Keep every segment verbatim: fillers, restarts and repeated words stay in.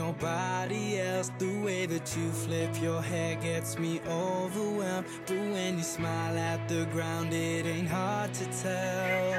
nobody else. The way that you flip your hair gets me overwhelmed. But when you smile at the ground, it ain't hard to tell.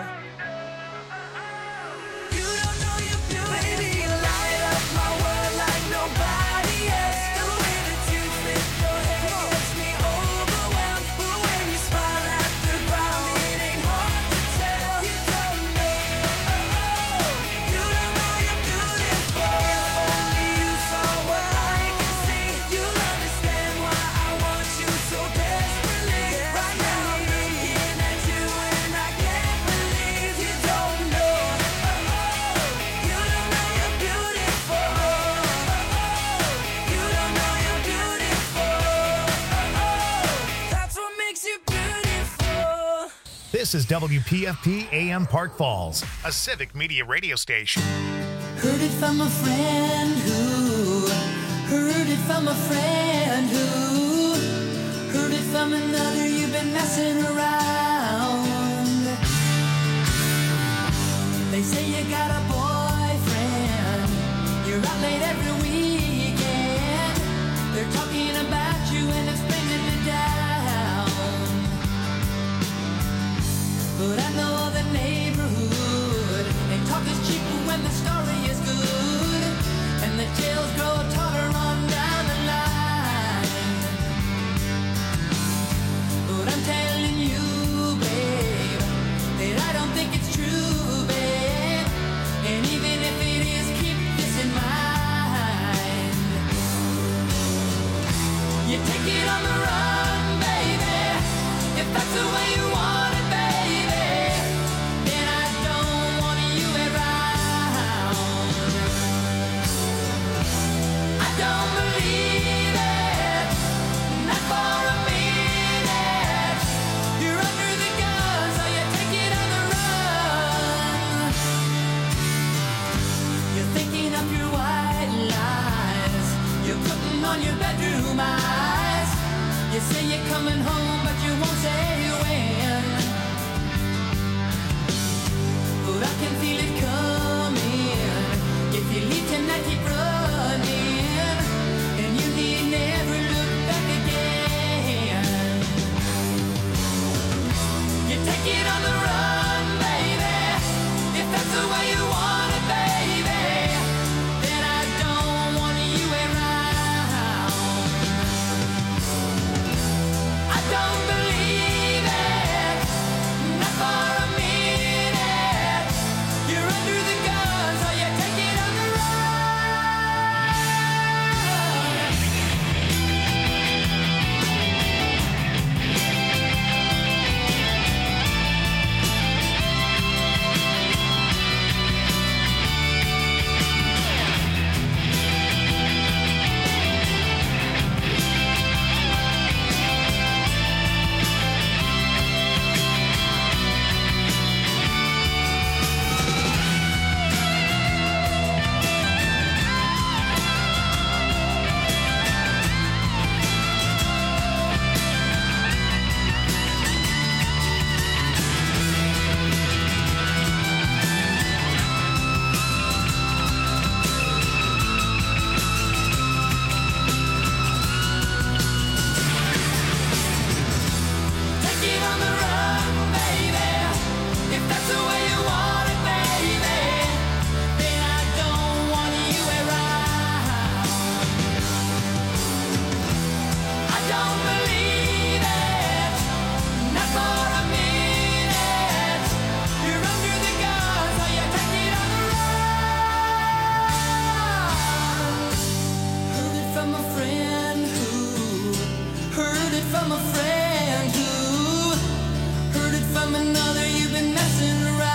You don't know you're beautiful. Baby, you light up my world like nobody else. The way that you flip your hair gets me overwhelmed. But when you smile at the ground, it ain't hard to tell. You don't know. You don't know you're beautiful. If only you saw what I can see, you'll understand why I want you so desperately. Right now I'm looking at you and I can't believe you don't know. You don't know you're beautiful. You don't know you're beautiful. That's what makes you beautiful. This is W P F P A M Park Falls, a civic media radio station. Heard it from a friend who heard it from a friend who heard it from another. You've been messing around. They say you got a boyfriend. You're out late every weekend. They're talking about you and it's bringing me down. But I know the neighborhood. They talk is cheap when the story is good, and the tales grow taller on down the line. But I'm telling you, babe, that I don't think it's true, babe. And even if it is, keep this in mind. You take it on the run, baby. If that's the way you want it, baby, then I don't want you around. I don't believe it, not for a minute. You're under the gun, so you take it on the run. You're thinking up your white lies. You're putting on your bedroom eyes. You say you're coming home, but you won't say when. But I can feel it coming. If you leave tonight, keep running, and you need never look back again. You take it on the run, baby. If that's the way you want it, baby, then I don't want you around. I don't believe it, not for a minute. You're under the gun, so you take it on the Take it on the run, baby. If that's the way you want it, baby, then I don't want you around. I don't believe it, not for a minute. You're under the gun, so you take it on the run. Heard it from a friend who heard it from a friend who heard it from another. You've been messing around.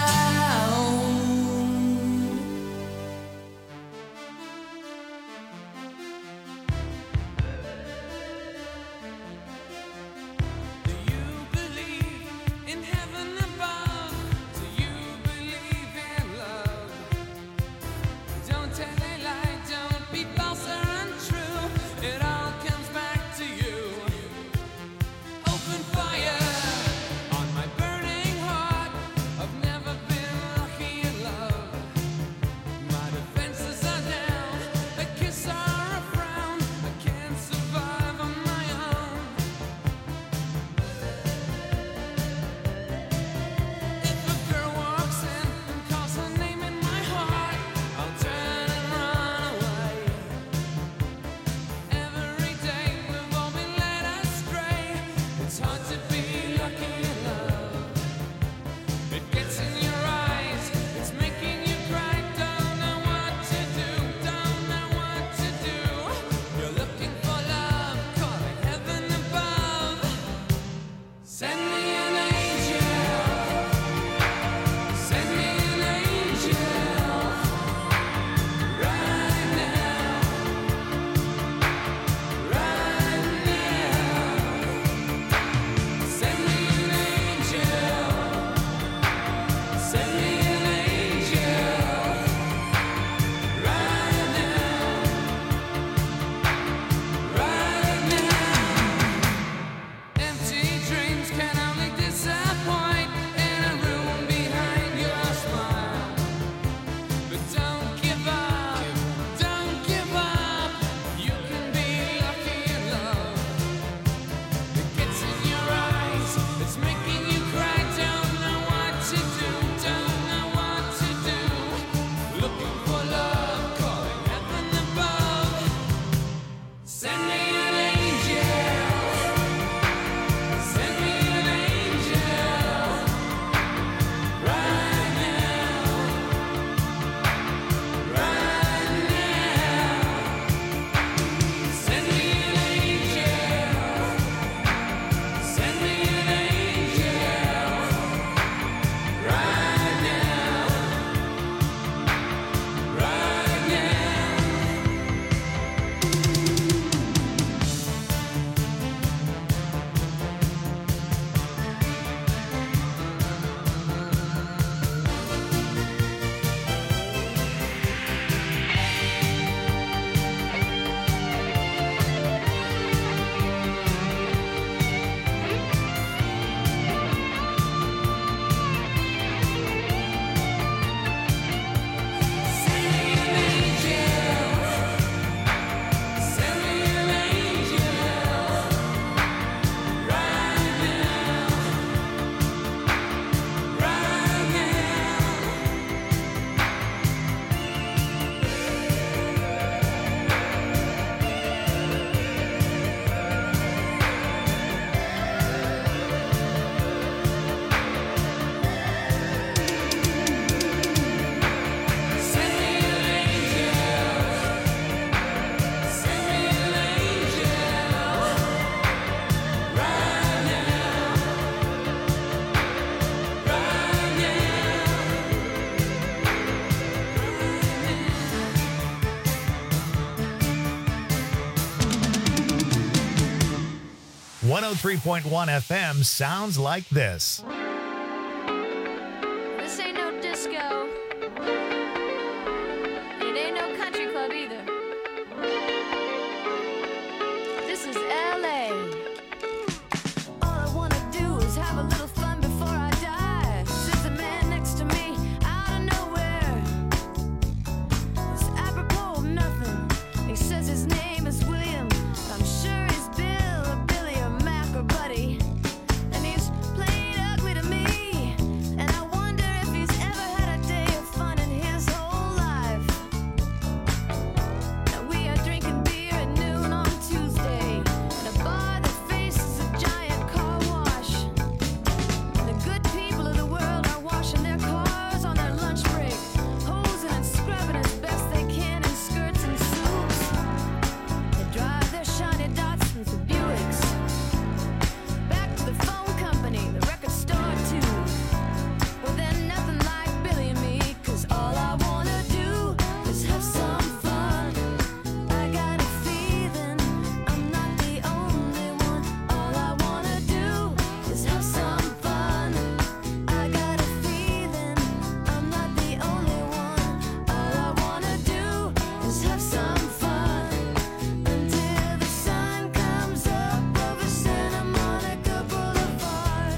one oh three point one F M sounds like this. This ain't no disco. It ain't no country club either. This is L A. All I wanna do is have a little fun before I die. Sits a man next to me out of nowhere. It's apropos of nothing. He says his name is William. I'm sure he's Bill or Billy or Mac or Buddy. And he's played ugly to me. And I wonder if he's ever had a day of fun in his whole life. Now we are drinking beer at noon on Tuesday in a bar that faces a giant car wash. And the good people of the world are washing their cars on their lunch break, hosing and scrubbing as best they can in skirts and suits. They drive their shiny Datsuns or Buicks back to the phone company, the record store too. Well, then nothing like Billy and me, 'cause all I wanna do is have some fun. I got a feeling I'm not the only one. All I wanna do is have some fun. I got a feeling I'm not the only one. All I wanna do is have some fun until the sun comes up over Santa Monica Boulevard.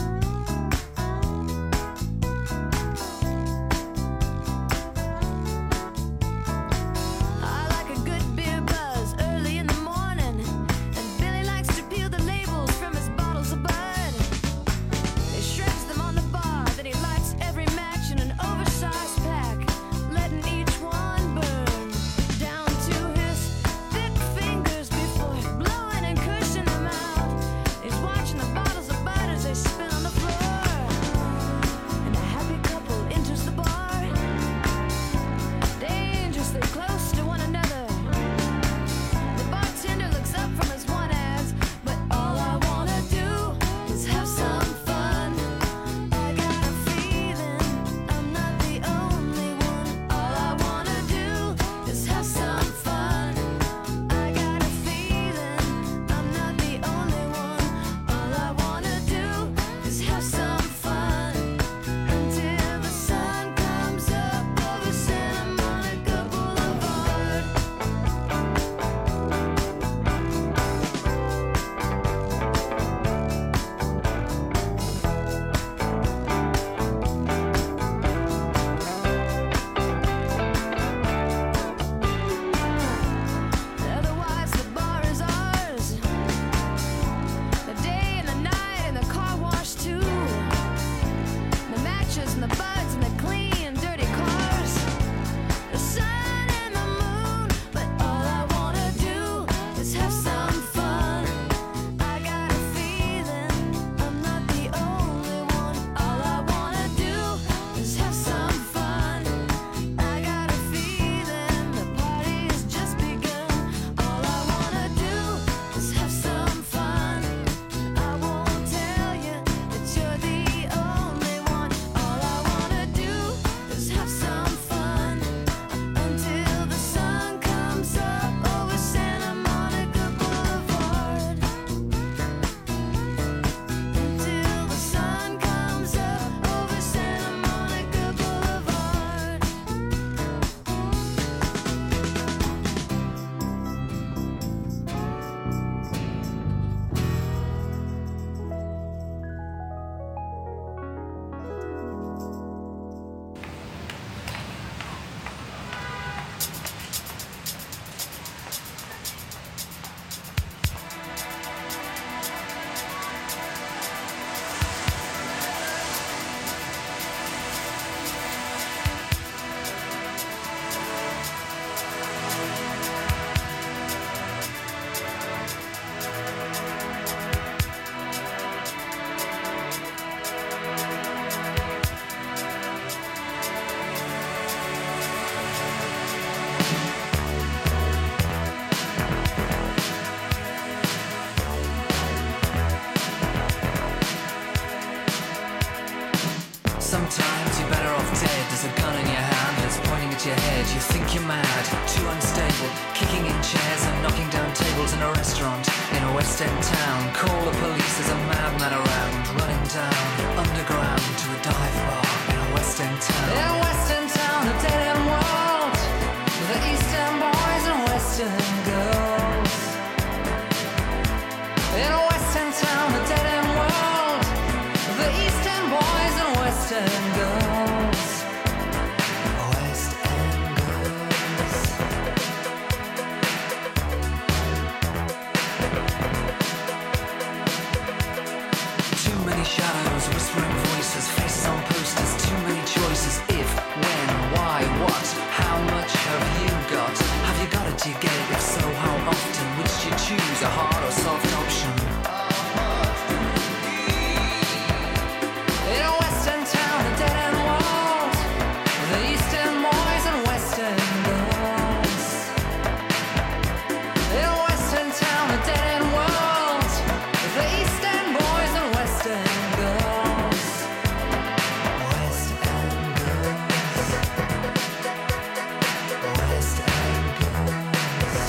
I like a good beer buzz early in the morning, and Billy likes to peel the labels from his bottles of Bud. He shreds them on the bar, then he lights every match in an oversized pack, letting each one burn down to his thick fingers before blowing and cushing them out. He's watching the bottles of Bud as they spin on the floor, and a happy couple enters the bar, dangerously close to one another. The bartender looks up from his one ads, but all I wanna do is have some fun. I got a feeling I'm not the only one. All I wanna do is have some fun. I got a feeling I'm not the only one. All I wanna do is have some fun until the sun comes up over Santa Monica Boulevard. Otherwise, the bar is ours. The day and the night and the car wash too. The matches and the buds and the clean, dirty cars. The sun and the moon, but all I wanna do is have some fun. I got a feeling I'm not the only one. All I wanna do is have some fun. I got a feeling the party has just begun. All I wanna do is have some fun. I won't tell you that you're the only one. All I wanna do is have some fun until the sun comes up over Santa Monica Boulevard. Until the sun comes up over Santa Monica Boulevard. Sometimes you're better off dead. There's a gun in your hand that's pointing at your head, you think you're mad, too unstable, kicking in chairs and knocking down tables in a restaurant in a West End town. Call the police, there's a madman around, running down underground to a dive bar in a West End town. In a West End town, a dead end world, the East End boys and West End girls. In a West End town, a dead end world, the East End boys and West End girls. West End girls. Too many shadows, whispering voices, faces on posters, too many choices. If, when, why, what, how much have you got? Have you got it, do you get it? If so, how often? Which do you choose, a hard or soft option? In a West End town, a dead end world, the East End boys and West End girls. In a West End town, a dead end world, the East End boys and West End girls. West End girls. West End girls.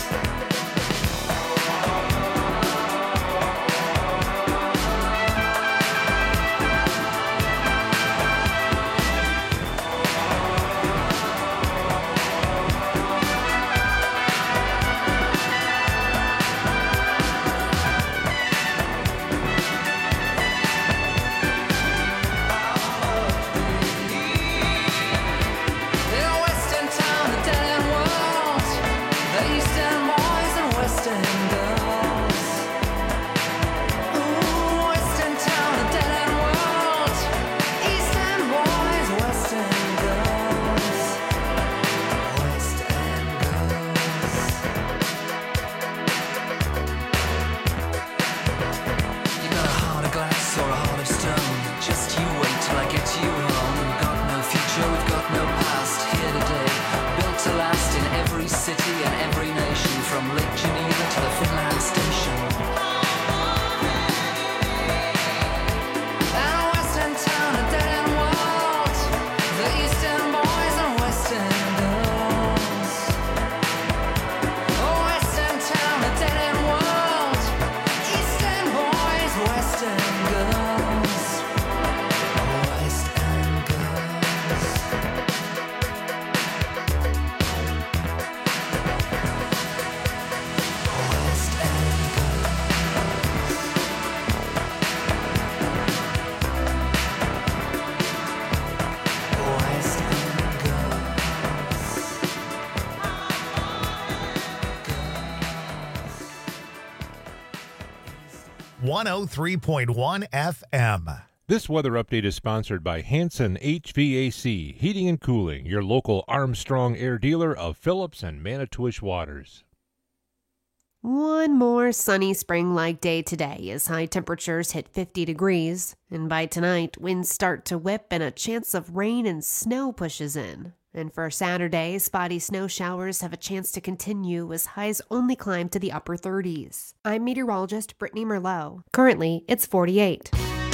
In a West End town, a dead end world, the East End boys and West End girls. Ooh, West End town, a dead end world, East End boys, West End girls. West End girls. You got a heart of glass or a heart of stone. Just you wait till I get you home. We've got no future, we've got no past. Here today, built to last in every city and every nation, from Lake Geneva to the Finland station. And a West End town, a dead end world, the East End boys and West End girls. Oh, West End town, a dead end world, East End boys, West End girls. West End girls. West End girls. West End one oh three point one F M. This weather update is sponsored by Hanson H V A C, Heating and Cooling, your local Armstrong Air dealer of Phillips and Manitowish Waters. One more sunny spring-like day today as high temperatures hit fifty degrees, and by tonight, winds start to whip and a chance of rain and snow pushes in. And for Saturday, spotty snow showers have a chance to continue as highs only climb to the upper thirties. I'm meteorologist Brittany Merlot. Currently, it's forty-eight.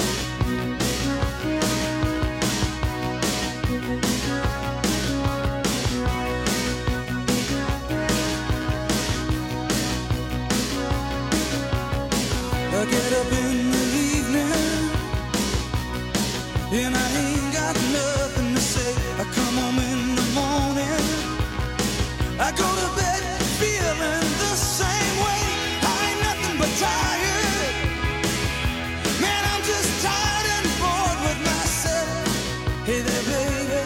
I get up in the evening and I ain't got nothing to say. I come home in the morning, I go to bed feeling the same way. I ain't nothing but tired. Man, I'm just tired and bored with myself. Hey there, baby,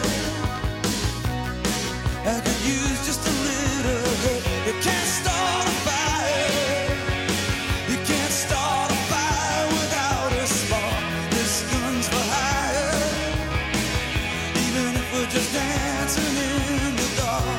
I could use just a little help. You can't start a fire. You can't start a fire without a spark. This gun's for hire, even if we're just dancing in the dark.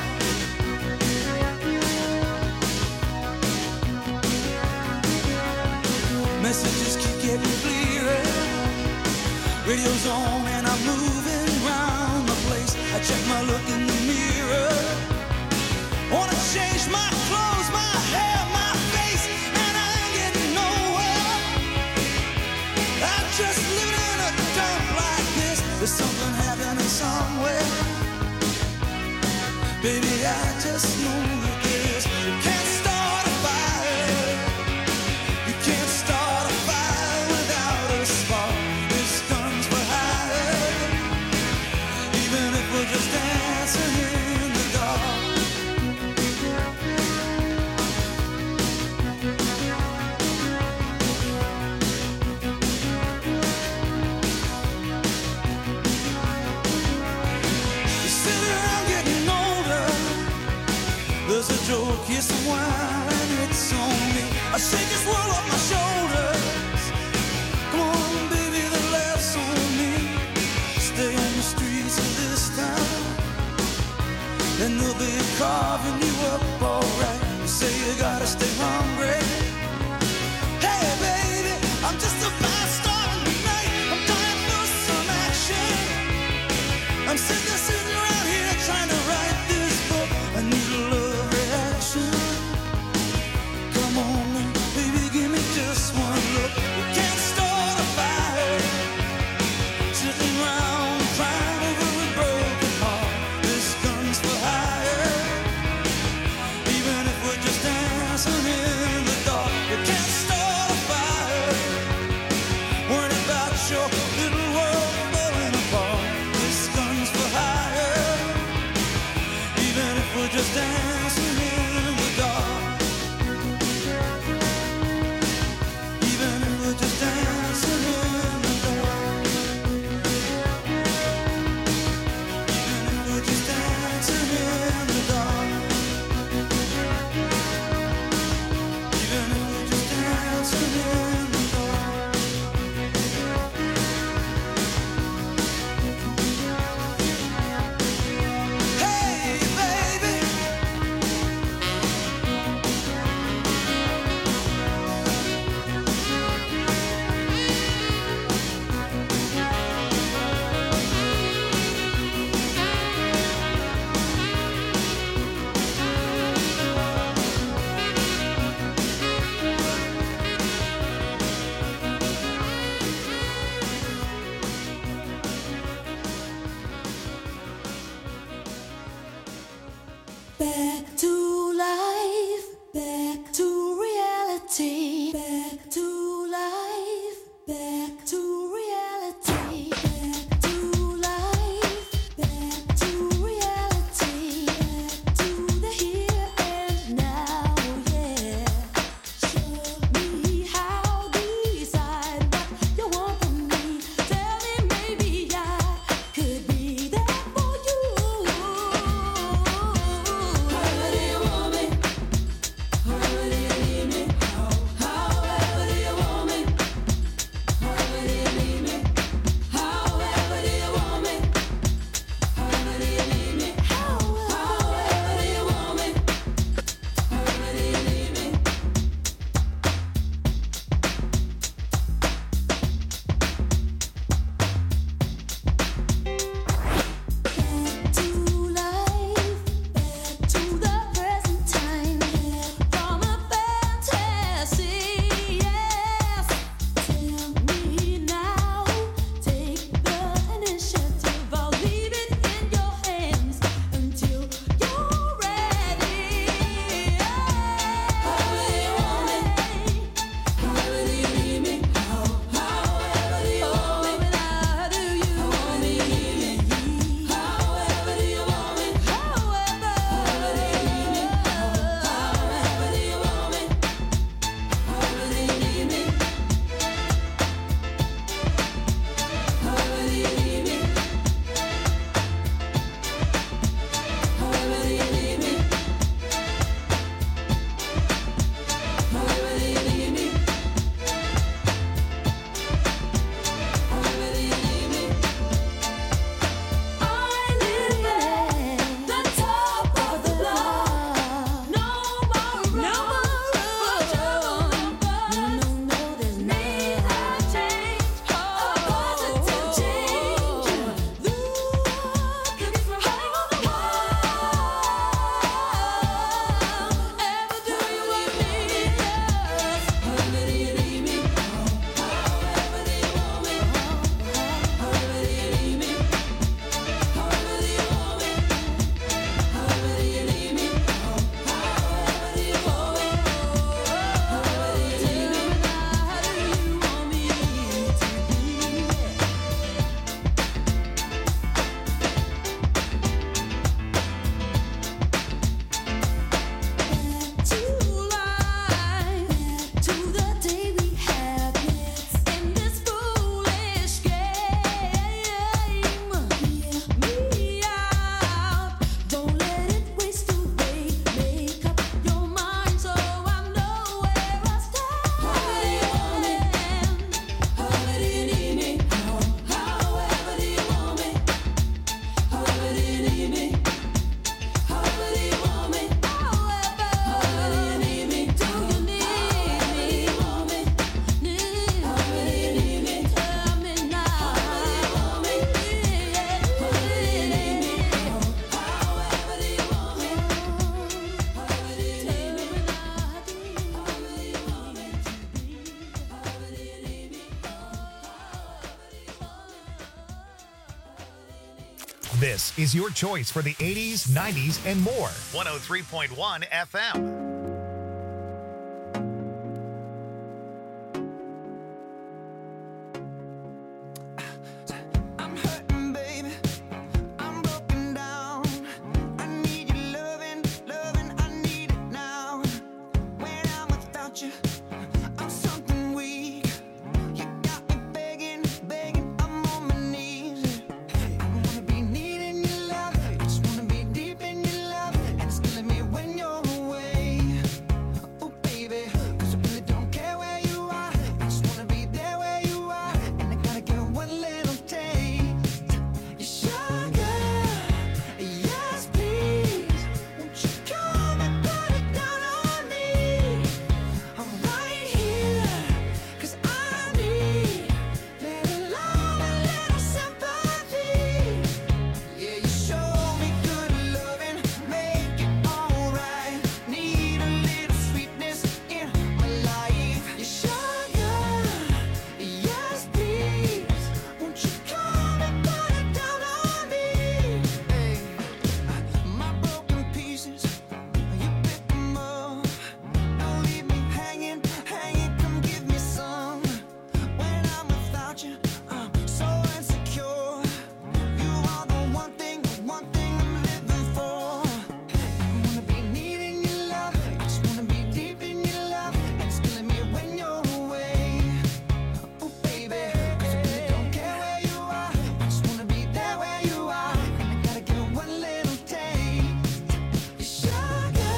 Messages keep getting clearer. Radio's on and I'm moving around the place. I check my look in the mirror. Wanna change my clothes, my hair, my face, and I ain't getting nowhere. I'm just living in a dump like this. There's something happening somewhere. Baby, I just know that this you can't start a fire. You can't start a fire without a spark. This gun's for hire. Even if we're just dancing in the dark. You sit around getting older. There's a joke, yes, a wine, it's on me. I shake this world off my shoulders. Come on, baby, the laughs on me. Stay on the streets of this town, and they'll be carving you up alright. You say you gotta stay hungry. Hey, baby, I'm just a fast star in the night. I'm dying for some action. I'm sitting, sitting around here trying to write this book. I need a love reaction. Come on, baby, give me just one look. We can't start a fire. Sitting around crying over a broken heart. This gun's for hire. Even if we're just dancing in the dark, we can't start a fire. Worrying about your little world falling apart. This gun's for hire. This is your choice for the eighties, nineties, and more. one oh three point one F M. I'm hurting, baby. I'm broken down. I need your loving, loving. I need it now. When I'm without you, I'm something weak. You got me begging, begging. I'm on my knees. I wanna be needing your love. I just wanna be deep in your love. And it's killing me when you're away. Oh, baby, 'cause I really don't care where you are. I just wanna be there where you are. And I gotta get one little taste. Your sugar, yes please. Won't you come and put it down on me? I'm right here, 'cause I need little love and little sympathy. Yeah, you show me good loving, make it alright. Need a little sweetness in my life. Your sugar, yes please. Won't you come and put it down on me? Hey, my broken pieces, you pick them up. Don't leave me hanging, hanging. Come give me some. When I'm without you, I'm so insecure. You are the one thing, the one thing I'm living for. I wanna be needing your love. I just wanna be deep in your love. And it's killing me when you're away. Oh, baby, 'cause I really don't care where you are. I just wanna be there where you are. And I gotta get one little taste. Your sugar,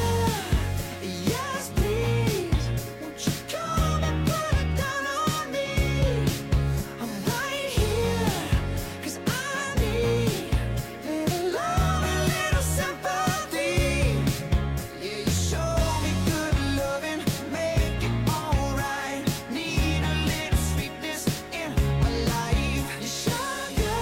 yes please. Won't you come and put it down on me? I'm right here, 'cause I need little love and little sympathy. Yeah, you show me good loving, make it alright. Need a little sweetness in my life. Your sugar,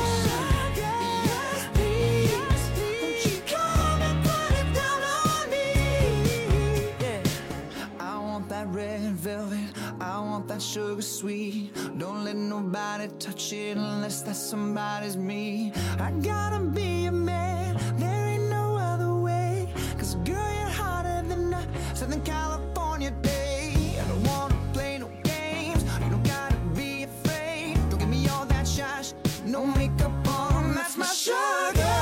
yes please. Won't you come and put it down on me? Yeah, I want that red velvet, I want that sugar sweet. Don't let nobody touch it unless that somebody's me. I gotta be a man, there ain't no other way. 'Cause girl, you're hotter than a Southern California day. I don't wanna play no games, you don't gotta be afraid. Don't give me all that shush, no makeup on, that's my sugar.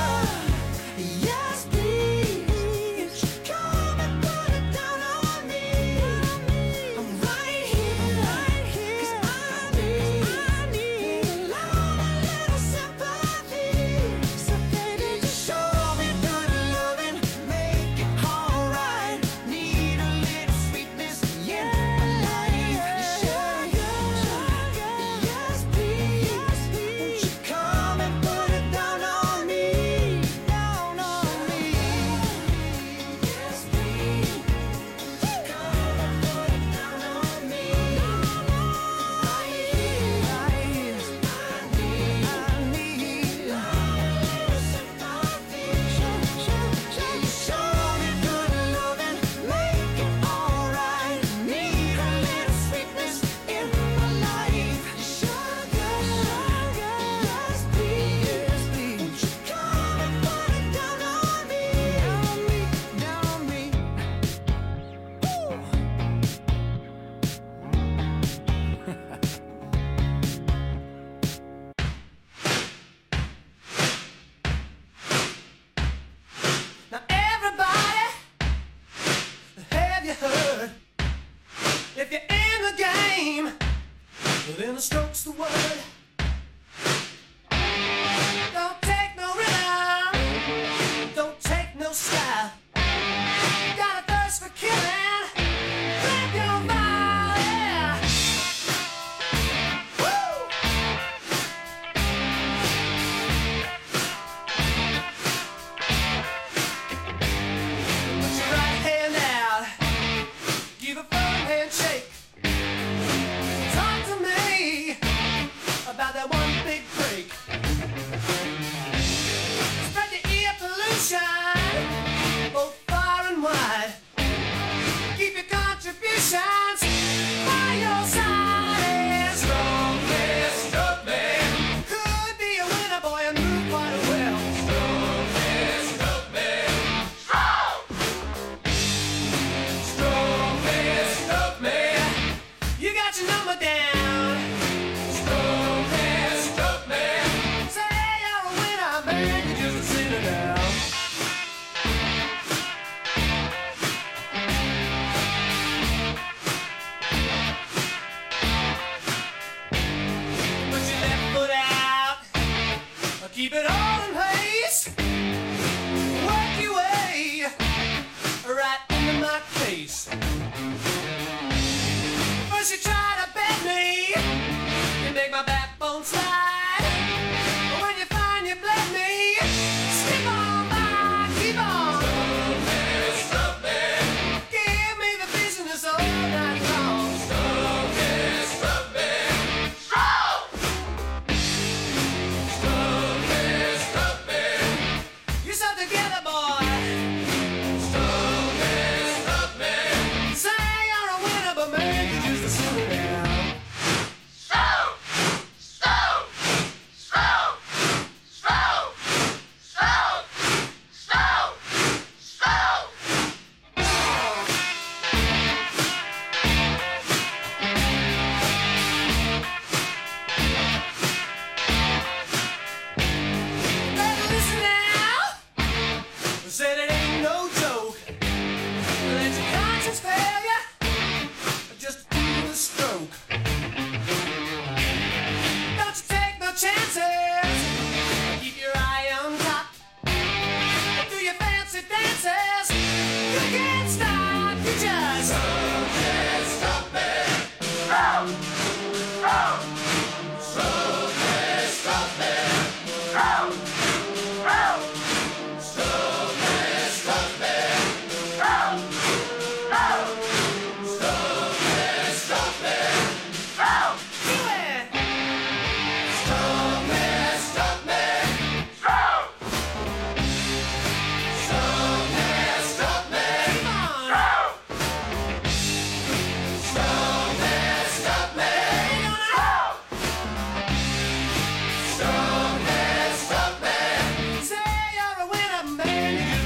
Yes please. Won't you come and put it down on me? I'm right here, 'cause I need little love and little sympathy. So baby, just show me good loving, make it alright. Need a little sweetness in my life. Your sugar, yes please. Won't you come and put it down on me? Down on me. Yes please. Come and put it down on me. Right here, right here. I need, I need love and little sympathy. Yeah, you show me good loving, make it alright. Need a little sweetness in my life. Your sugar, yes please. Won't you come and put it down on me? Down on me, down on me. Now everybody, have you heard? If you're in the game, well, then the stroke's the word. Don't take no rhythm, don't take no style. Got a thirst for killing, grab your body. Woo! Put your right hand out, give a firm handshake. Talk to me.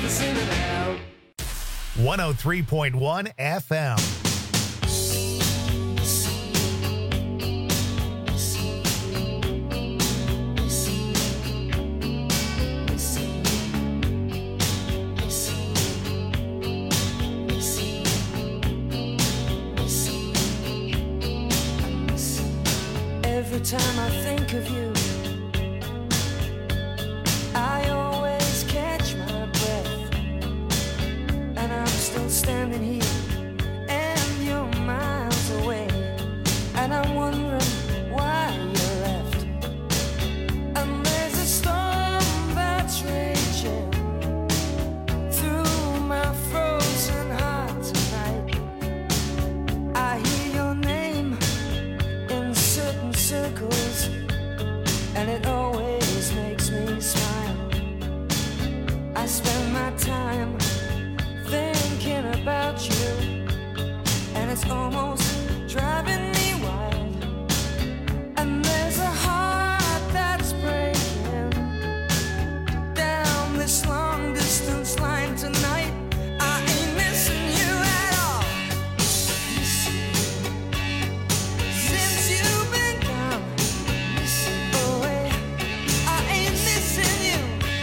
comes in and out. one oh three point one F M. Every time I think of you, I always catch my breath. And I'm still standing here, and you're miles away. And I'm wondering why you left. And there's a storm that's raging through my frozen heart tonight. I hear your name in certain circles, and it always makes me smile. I spend my time thinking about you, and it's almost driving me wild. And there's a heart that's breaking down this long distance line tonight. I ain't missing you at all. Since you've been gone away, I ain't missing you.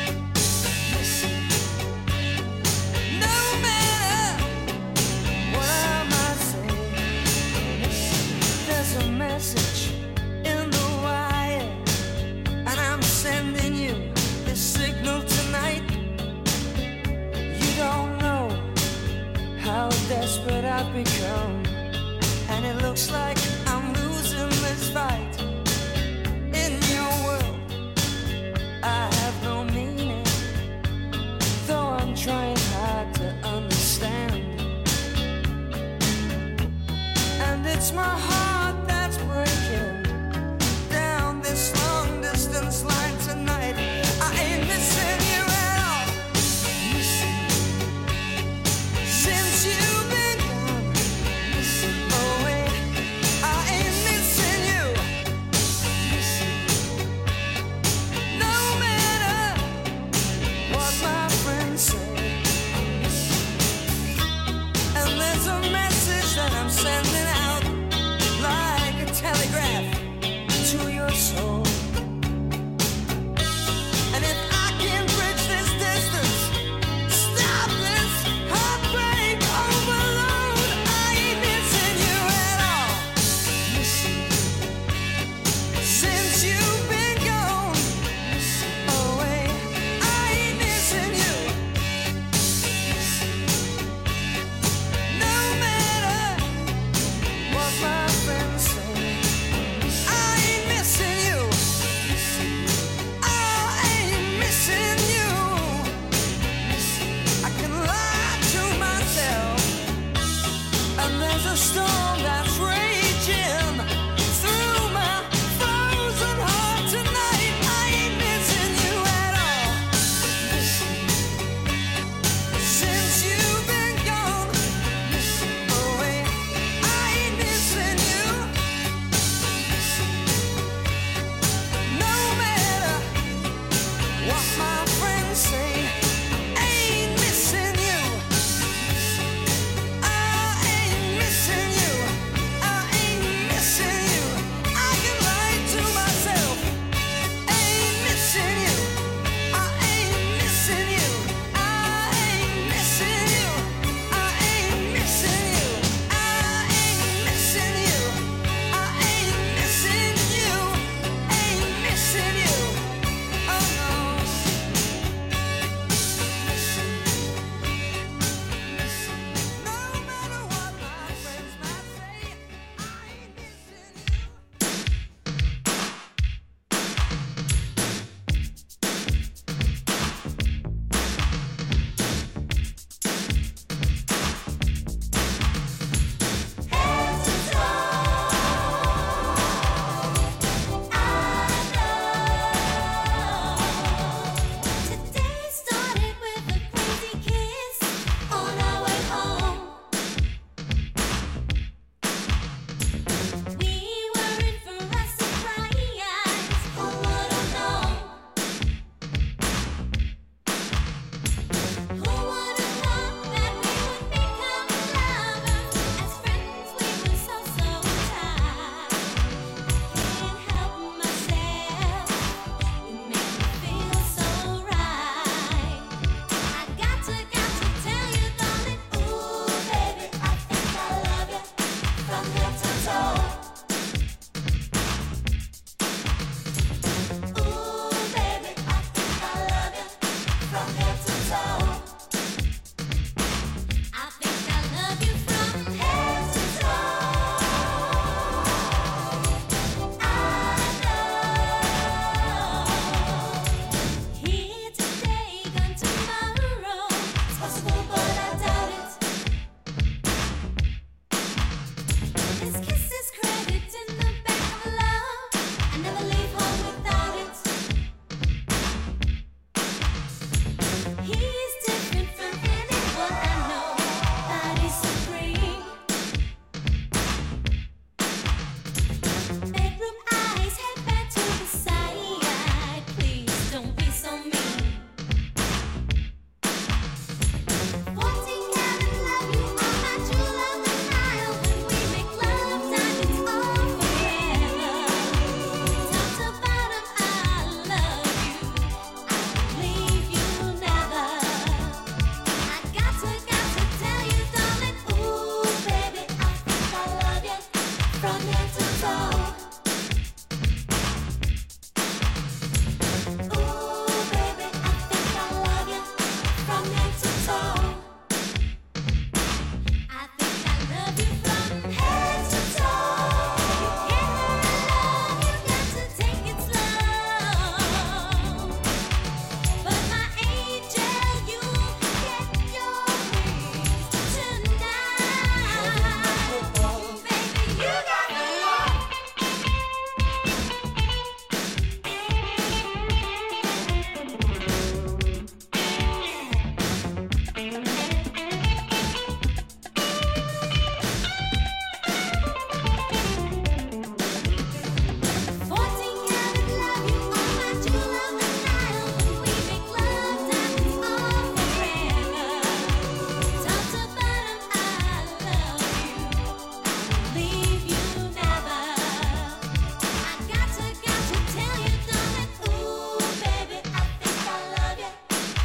No matter what I might say, there's a message in the wire, and I'm sending you this signal tonight. You don't know how desperate I've become, and it looks like I'm losing this fight. In your world, I have no meaning, though I'm trying hard to understand. And it's my heart that's breaking down this long distance line tonight. I ain't missing you at all. Since you've been gone away, I ain't missing you. No matter what my friends say. And there's a message that I'm sending out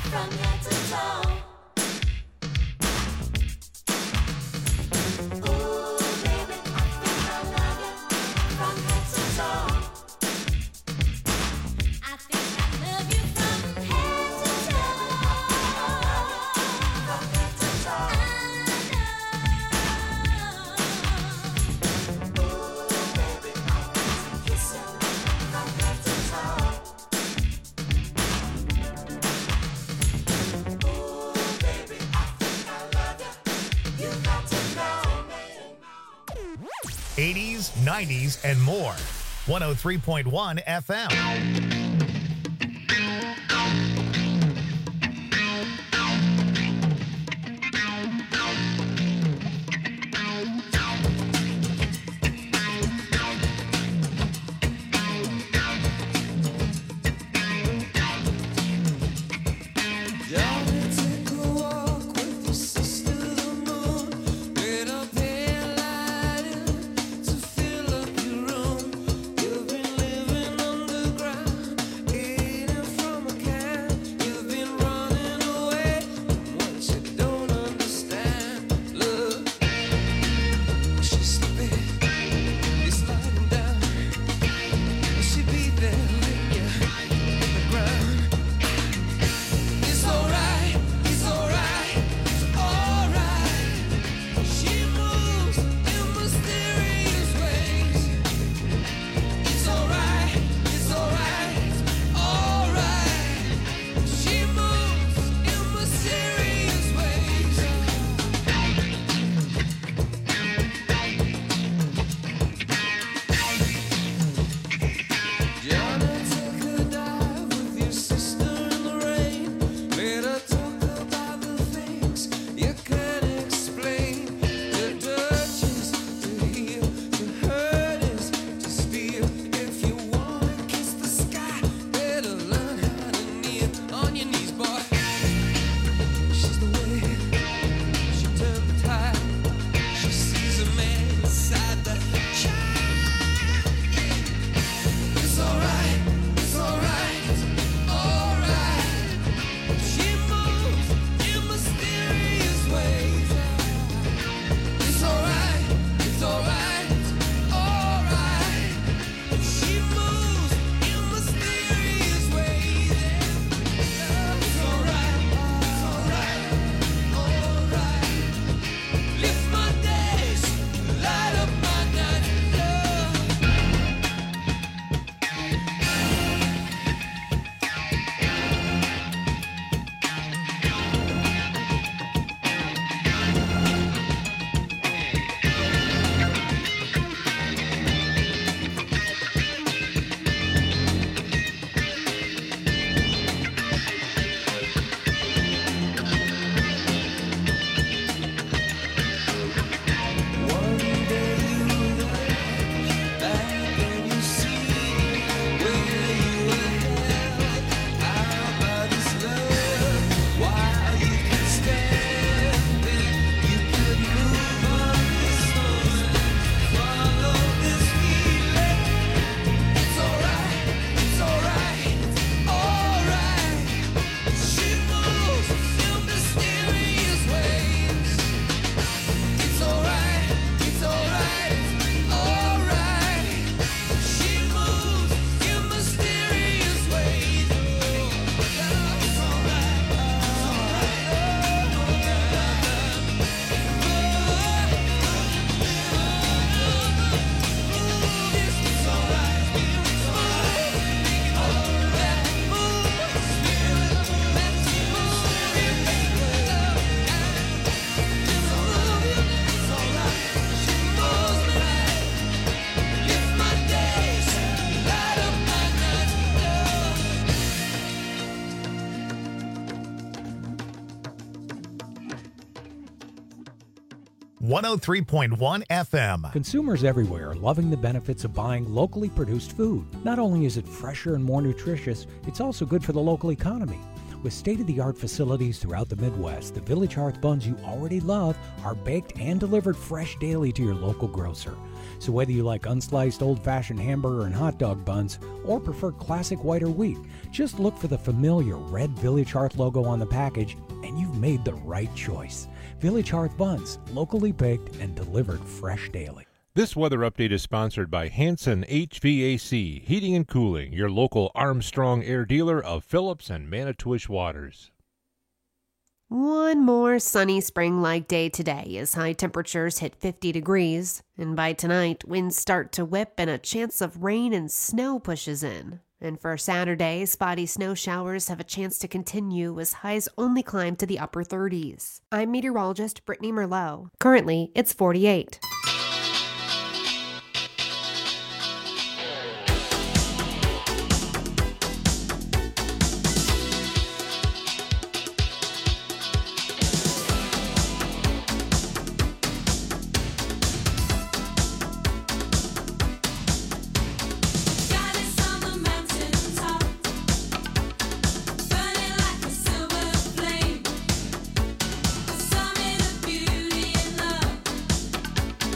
from head to toe. Ooh, baby, I think I love you from head to toe. I think I love you from head to toe. From head to toe. Ooh, baby, I want to kiss you from head to toe. Ooh, baby, I think I love you. You got to know. eighties, nineties, and more. one oh three point one F M. Johnny, take a walk with your sister the moon. Lit a pale light to fill up your room. You've been living underground, eating from a can. You've been running away from what you don't understand. Look, she's slipping, you're sliding down. Will she be there with you on the ground? It's alright, it's alright, it's alright. She moves in mysterious ways. It's alright, it's alright, it's alright. She moves in mysterious ways. Johnny, take a dive with your sister in the rain. Let her talk about the things you can't explain. The dirt is to heal, to hurt is to steal. If you wanna kiss the sky, better learn how to kneel on your knees, boy. She's the wind, she turned the tide. She sees a man inside the child. It's alright, it's alright, it's alright. She moves in mysterious ways. It's alright, it's alright, it's alright. She moves in mysterious ways. It's alright, it's alright, alright. Lift my days, light up my night, love. One day you look back and you see where you were held out by this love. While you could stand it, you could move on this moment, follow this feeling. It's alright, it's alright, it's alright. She moves in mysterious ways. It's alright, it's alright, it's alright. She moves in mysterious ways. It's alright, it's alright, it's Lift my days, light up my night, one oh three point one F M. Consumers everywhere are loving the benefits of buying locally produced food. Not only is it fresher and more nutritious, it's also good for the local economy. With state-of-the-art facilities throughout the Midwest, the Village Hearth buns you already love are baked and delivered fresh daily to your local grocer. So whether you like unsliced old-fashioned hamburger and hot dog buns or prefer classic white or wheat, just look for the familiar red Village Hearth logo on the package and you've made the right choice. Village Hearth buns, locally baked and delivered fresh daily. This weather update is sponsored by Hanson H V A C, Heating and Cooling, your local Armstrong Air dealer of Phillips and Manitowish Waters. One more sunny spring-like day today as high temperatures hit fifty degrees, and by tonight, winds start to whip and a chance of rain and snow pushes in. And for Saturday, spotty snow showers have a chance to continue as highs only climb to the upper thirties. I'm meteorologist Brittany Merlot. Currently, it's forty-eight. Goddess on the mountain top, burning like a silver flame, the summit of beauty and love.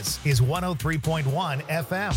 This is one oh three point one F M.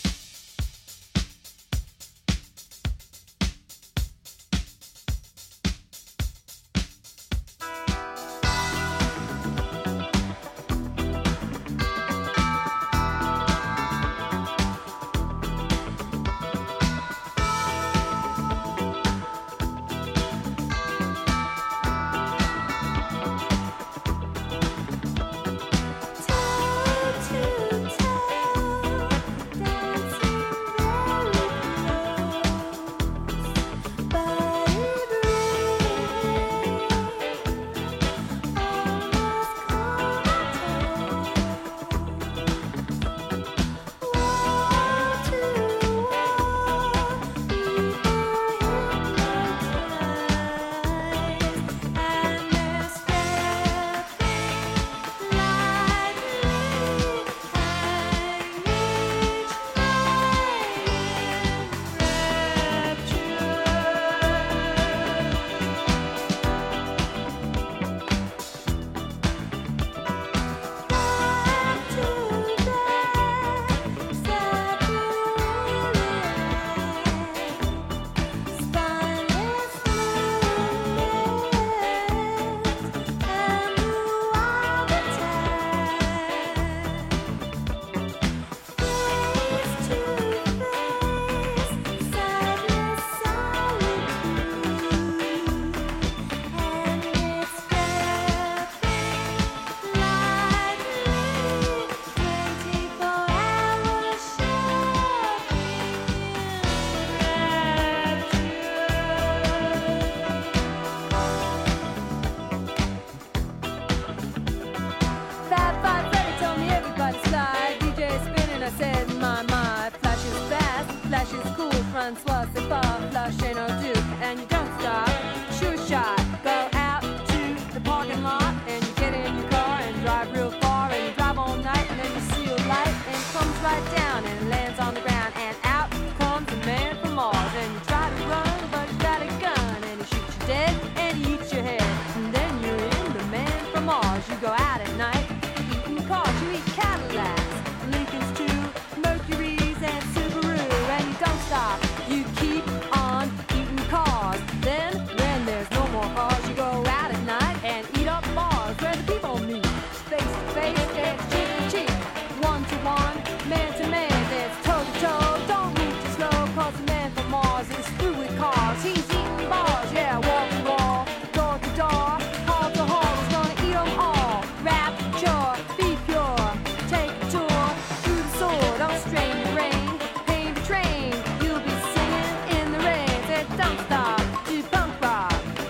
Francois, c'est pas flashing or do, and you don't stop. Sure shot, go out to the parking lot, and you get in your car and drive real far, and you drive all night, and then you see a light, and it comes right down and lands on the ground, and out comes a man from Mars, and you try to run, but you got a gun, and he shoots you dead, and he eats your head, and then you're in the man from Mars. You go out at night, eating cars, you eat Cadillacs, Lincolns too, Mercuries and Subaru, and you don't stop. You keep on eating cars. Then, when there's no more cars, you go out at night and eat up bars where the people meet. Face to face, it's cheek to cheek. One to one, man to man, it's toe to toe. Don't move too slow, cause the man from Mars is through with cars. He's eating bars, yeah, wall to wall, door to door, hall to hall. He's gonna eat them all. Rapture, be pure, take a tour through the sword. Don't strain your brain, paint the train. You'll be singing in the rain. Said don't stop, do punk rock.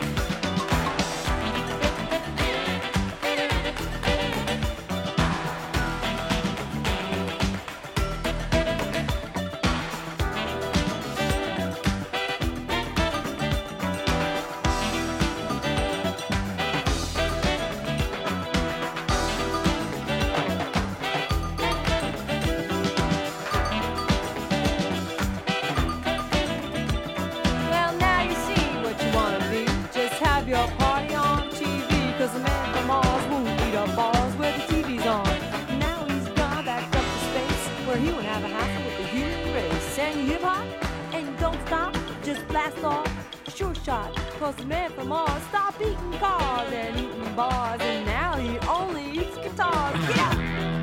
Well, now you see what you wanna be. Just have your party on T V. Cause the man from Mars won't eat up bars where the T V's on. Now he's gone back up to space where he won't have a hassle with the human race. And you hip hop and you don't stop, just blast off. Sure shot, cause the man from Mars stopped eating cars and eating bars, and now he only eats guitars. Yeah!